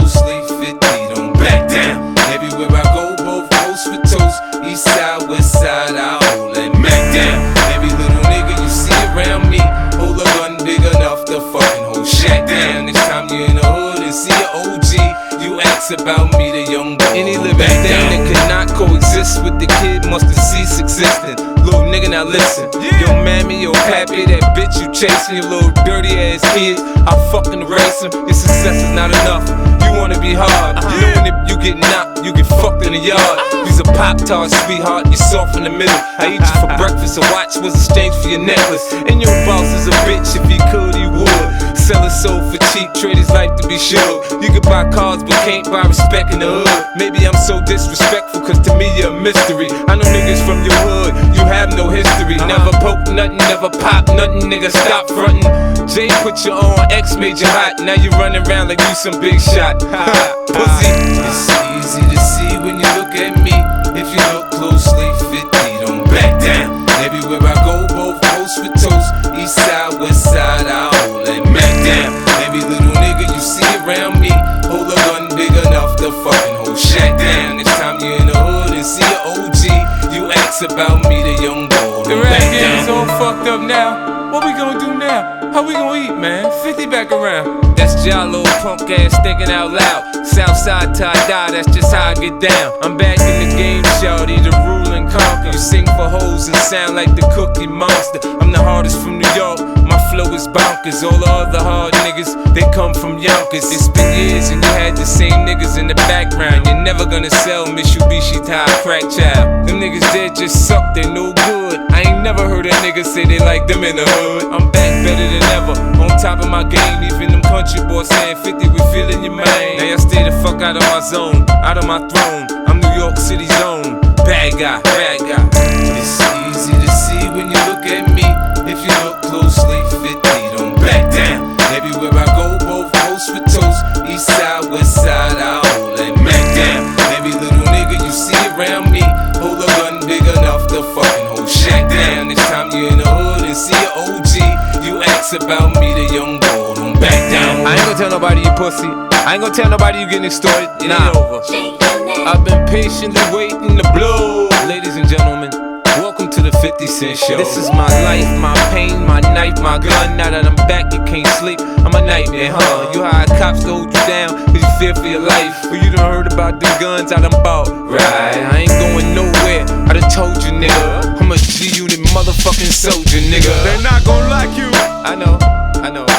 closely, 50, don't back down. Everywhere I go, both coast for toast. East side, west side, I hold that Mac down. Every little nigga you see around me, hold a gun big enough to fucking hold Shaq down. Next time you in the hood and see an OG, you ask about me, the young boy. Any living thing that cannot coexist with the kid must have ceased existing. Little nigga, now listen. Yo, mammy, yo, pappy, that bitch you chasing, your little dirty ass kid, I fucking erase him. Your success is not enough. You wanna be hard. You know when you get knocked, you get fucked in the yard. You's a Pop-Tart, sweetheart, you soft in the middle. I eat you for breakfast, a watch was exchanged for your necklace. And your boss is a bitch, if he could, he would. Sell his soul for cheap, trade his life to be sure. You can buy cars, but can't buy respect in the hood. Maybe I'm so disrespectful, cause to me you're a mystery. I know niggas from your hood, you have no history. Never poke nothing, never pop nothing, nigga, stop frontin'. Jay put you on, X made you hot. Now you running around like you some big shot. Pussy. It's easy to see when you look at me. If you look closely, 50, don't back down. Everywhere I go, both coast for toast. East side, west side, I hold that Mac down. Every little nigga you see around me, hold a gun big enough to fucking hold Shaq down. Next time you in the hood and see an OG, you ask about me, the young boy. The rap game's all fucked up now. What we gonna do now? How we gonna eat, man? 50 back around. That's Jalo, punk ass thinking out loud. Southside tie-dye, that's just how I get down. I'm back in the game, shawty, to rule and conquer. You sing for hoes and sound like the Cookie Monster. I'm the hardest from New York, my flow is bonkers. All the other hard niggas, they come from Yonkers. It's been years and you had the same niggas in the background. You're never gonna sell Mitsubishi to a crack child. Them niggas dead just suck, they no good. I ain't never heard a nigga say they like them in the hood. I'm back better than ever, on top of my game. Even them country boys saying 50, we feeling your man. Now y'all stay the fuck out of my zone, out of my throne. I'm New York City's own bad guy, bad guy. It's easy to see when you look at me. If you look closely, 50, don't back down. Everywhere I go, both coast for toast. East side, west side, I hold that Mac down. Every little nigga you see around me, hold a gun big enough to fucking hold Shaq down. Next time you in the hood and see an OG, you ask about me, the young boy, don't back down. I ain't gonna tell nobody you pussy. I ain't gonna tell nobody you getting extorted. It ain't over. I've been patiently waiting to blow. Ladies and gentlemen, welcome to the 50 Cent Show. This is my life, my pain, my knife, my gun. Now that I'm back, you can't sleep. I'm a nightmare, huh? You hired cops to hold you down, cause you fear for your life. Well, you done heard about them guns I done bought. Right, I ain't going nowhere, I done told you, nigga. I'm a G-Unit motherfucking soldier, nigga. They're not gonna like you. I know, I know.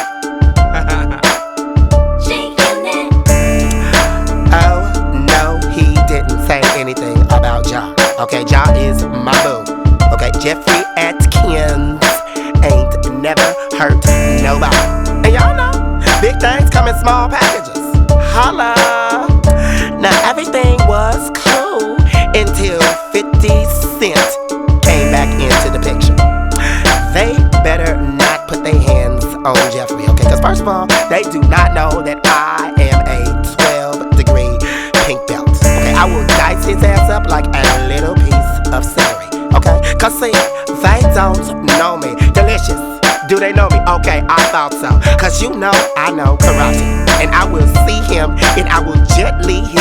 Oh, no, he didn't say anything about Ja. Okay, Ja is my boo. Okay, Jeffrey Atkins ain't never hurt nobody. And y'all know, big things come in small packages. Holla. Now everything was cool until 50 Cent came back into the picture. They better not put their hands on Jeffrey, okay? Because first of all, they do not know that I am a 12-degree pink belt. Okay, I will dice his ass up like a little piece of celery. Okay, cause see, they don't know me. Delicious, do they know me? Okay, I thought so. Cause you know I know karate. And I will see him and I will gently hit